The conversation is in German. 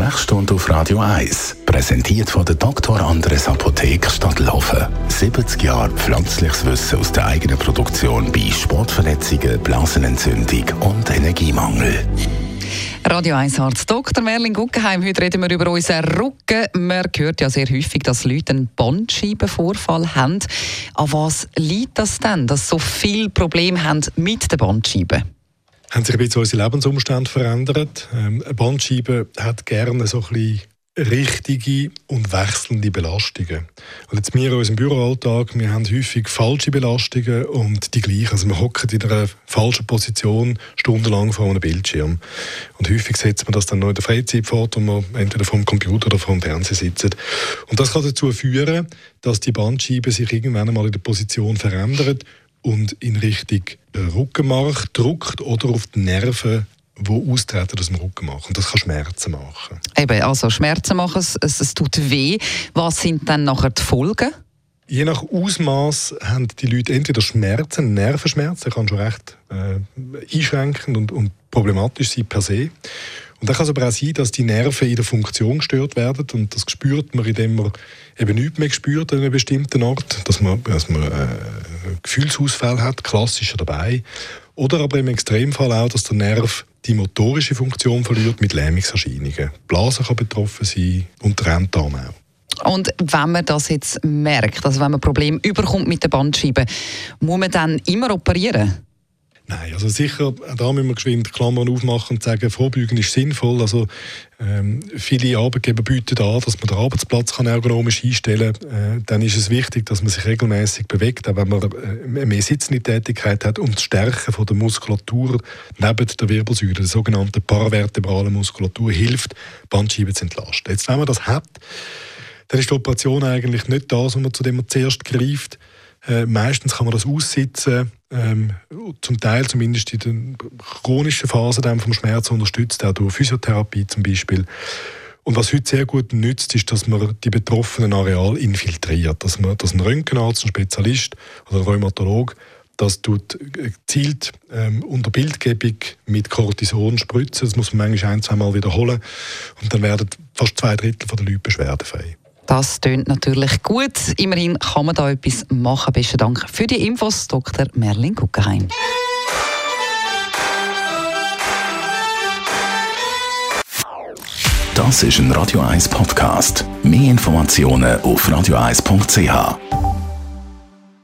Sprechstunde auf Radio 1. Präsentiert von der Dr. Andres Apotheke Stadtlaufen. 70 Jahre pflanzliches Wissen aus der eigenen Produktion bei Sportverletzungen, Blasenentzündung und Energiemangel. Radio 1 Arzt Dr. Merlin Guggenheim. Heute reden wir über unseren Rücken. Man hört ja sehr häufig, dass Leute einen Bandscheibenvorfall haben. An was liegt das denn, dass so viele Probleme haben mit den Bandscheiben? Haben sich ein bisschen unsere Lebensumstände verändert. Eine Bandscheibe hat gerne so ein bisschen richtige und wechselnde Belastungen. Und jetzt wir in unserem Büroalltag, wir haben häufig falsche Belastungen und die gleichen. Also wir hocken in einer falschen Position stundenlang vor einem Bildschirm. Und häufig setzt man das dann noch in der Freizeit fort, wo man entweder vor dem Computer oder vor dem Fernseher sitzt. Und das kann dazu führen, dass die Bandscheibe sich irgendwann einmal in der Position verändert und in Richtung Rückenmark drückt oder auf die Nerven, die austreten aus dem Rückenmark. Und das kann Schmerzen machen. Eben, also Schmerzen machen, es tut weh. Was sind dann nachher die Folgen? Je nach Ausmaß haben die Leute entweder Schmerzen, Nervenschmerzen, kann schon recht einschränkend und problematisch sein per se. Und dann kann es aber auch sein, dass die Nerven in der Funktion gestört werden. Und das spürt man, indem man eben nichts mehr spürt an einem bestimmten Ort, dass man Gefühlsausfall hat, klassischer dabei. Oder aber im Extremfall auch, dass der Nerv die motorische Funktion verliert mit Lähmungserscheinungen. Die Blase kann betroffen sein und der Enddarm auch. Und wenn man das jetzt merkt, also wenn man Probleme überkommt mit der Bandscheibe, muss man dann immer operieren? Nein, also sicher, da müssen wir geschwind Klammern aufmachen und sagen, Vorbeugen ist sinnvoll. Also, viele Arbeitgeber bieten an, dass man den Arbeitsplatz ergonomisch einstellen kann. Dann ist es wichtig, dass man sich regelmäßig bewegt, auch wenn man mehr sitzende Tätigkeit hat, um das Stärken von der Muskulatur neben der Wirbelsäule, der sogenannten paravertebralen Muskulatur, hilft, Bandscheiben zu entlasten. Jetzt, wenn man das hat, dann ist die Operation eigentlich nicht das, zu dem man zuerst greift. Meistens kann man das aussitzen, zum Teil zumindest in den chronischen Phasen vom Schmerz unterstützt, auch durch Physiotherapie zum Beispiel. Und was heute sehr gut nützt, ist, dass man die betroffenen Areale infiltriert, dass ein Röntgenarzt, ein Spezialist oder ein Rheumatolog das tut gezielt unter Bildgebung mit Cortison spritzen. Das muss man manchmal 1-2 Mal wiederholen und dann werden fast 2/3 der Leute beschwerdefrei. Das tönt natürlich gut. Immerhin kann man da etwas machen. Besten Dank für die Infos, Dr. Merlin Guggenheim. Das ist ein Radio 1 Podcast. Mehr Informationen auf radio1.ch.